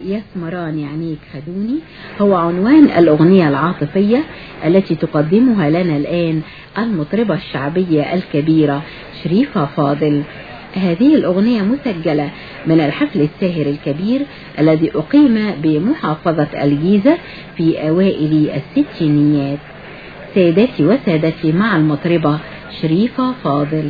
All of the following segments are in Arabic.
يسمران عينيك خدوني هو عنوان الأغنية العاطفية التي تقدمها لنا الآن المطربة الشعبية الكبيرة شريفة فاضل. هذه الأغنية مسجلة من الحفل الساهر الكبير الذي أقيم بمحافظة الجيزة في أوائل الستينيات. سيداتي وسادتي مع المطربة شريفة فاضل.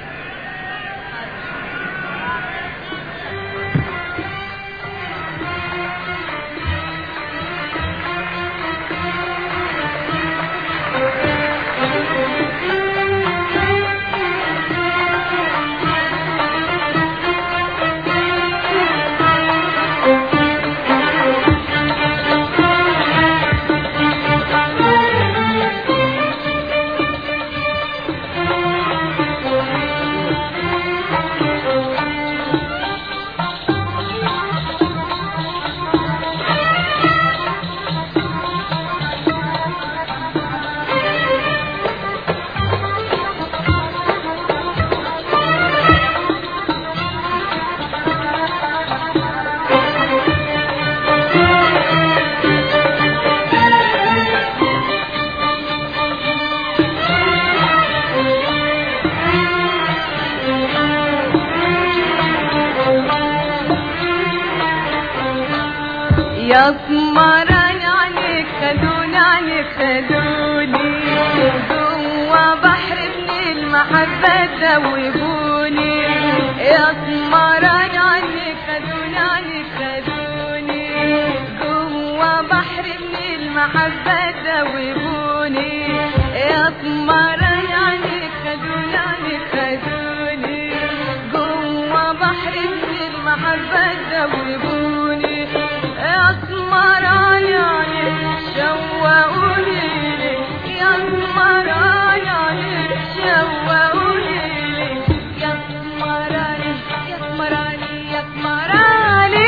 يسمران عليك خدوني عليك خدوني جوا بحر من المحبة دوبوني. يسمران عليك خدوني عليك خدوني جوا بحر من المحبة دوبوني. يسمران عليك خدوني عليك خدوني جوا بحر من المحبة دوبوني. يسمران عليك شوقوني لك يسمران عليك شوقوني لك يسمران يسمران يسمران.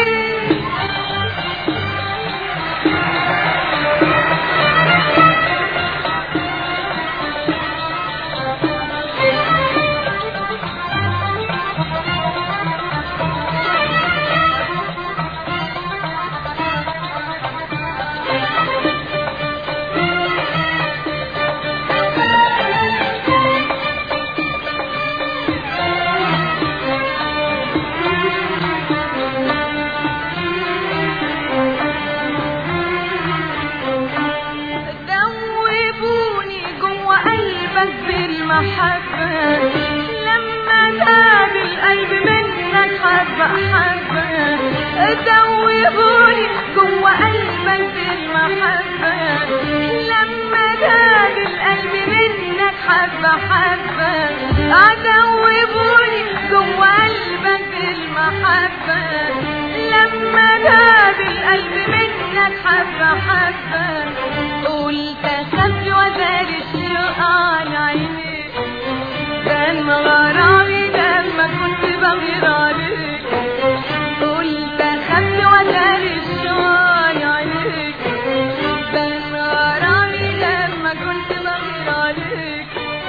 بالمحبة لما ذاب القلب منك حبة حبة. دوبوني جوا قلبك بالمحبة لما ذاب القلب منك حبة حبة. دوبوني جوا قلبك بالمحبة لما ذاب القلب منك حبة حبة. قلت خفي وزال الشوق على عيني كان غرامي لما كنت بغير عليك. قلت خفي وزال الشوق عليك كان غرامي لما كنت بغير عليك.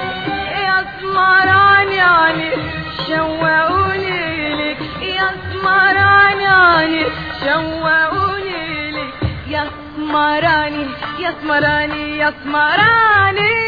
يسمران عليك شوقوني لك يسمران عليك شوقوني لك يسمراني يسمراني يسمراني.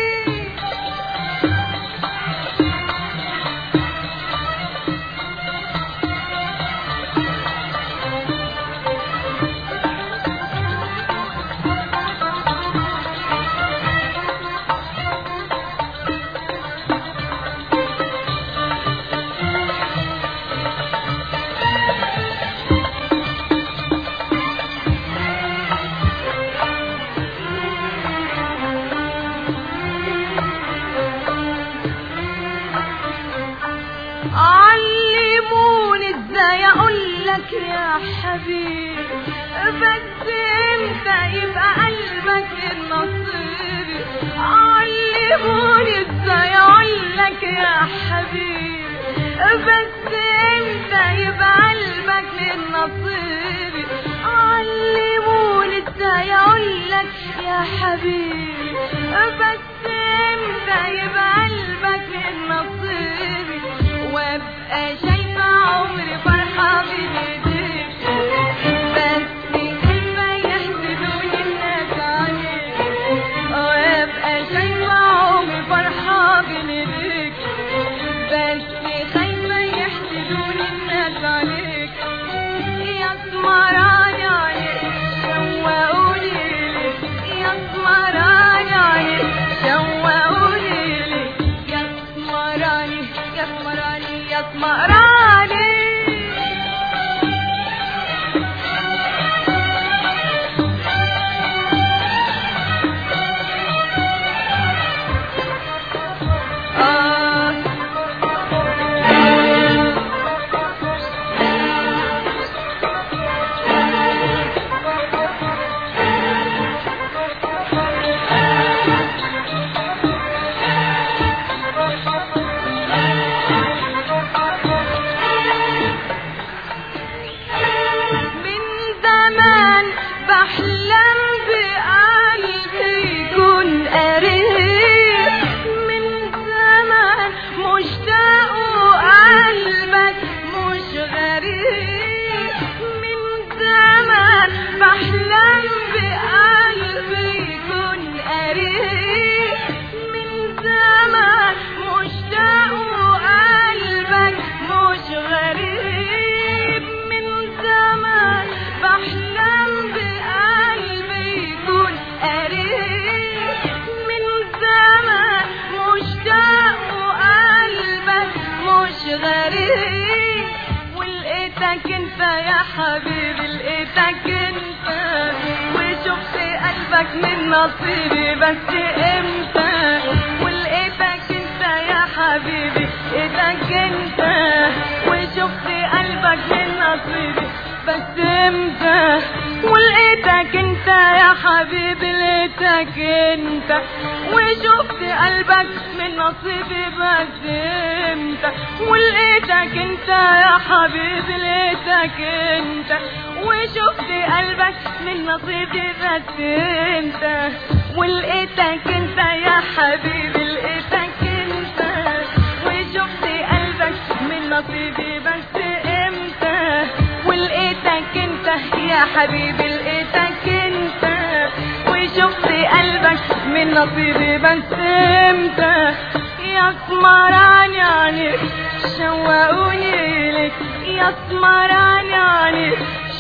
علموني ازاي اقولك يا حبيبي بس انت يبقى قلبك النصيبي. علموني ازاي اقولك يا حبيبي بس انت يبقى قلبك النصيبي. علموني ازاي اقولك يا حبيبي بس انت يبقى قلبك النصيبي. وابقى شايفة عمري فرحة بإيديك بس بحلم بقلبي يكون قريب من زمان مشتاق وقلبك مش غريب من زمان بحلم بقلبي يكون قريب من زمان مشتاق وقلبك مش غريب من زمان بحلم بقلبي يكون قريب من زمان مشتاق وقلبك مش غريب ولقيتك انت يا حبيبي لقيتك انت وشفت قلبك من نصيبي بس امتى ولقيتك انت يا حبيبي لقيتك انت وشفت قلبك من نصيبي بس امتى ولقيتك انت يا حبيبي لقيتك انت وشفت قلبك من نصيبي بس امتى ولقيتك انت يا حبيبي لقيتك انت وشفت قلبك من نصيبي بس انت ولقيتك انت يا حبيبي لقيتك انت وشفت قلبك من نصيبي بس امتى ولقيتك انت يا حبيبي لقيتك انت وشفت قلبك من نصيبي بس امتى يا سمراني عليك شوقوني لك يا سمراني عليك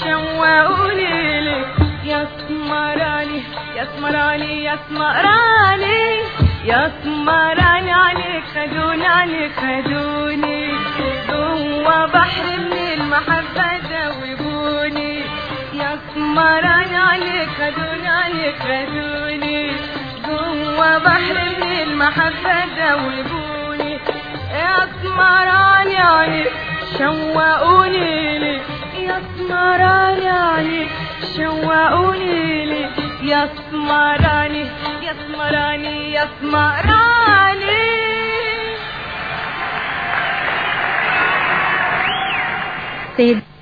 شوقوني لك يا سمراني يا سمراني يا سمراني يا سمراني عليك خدوني عليك خدوني جوا بحر من المحبة دوبوني يا سمراني عليك خدوني عليك خدوني جوا بحر من المحبة دوبوني يا سمراني عليك شوقوني لي يا سمراني عليك شوقوني لي يا سمراني يا سمراني يا سمراني.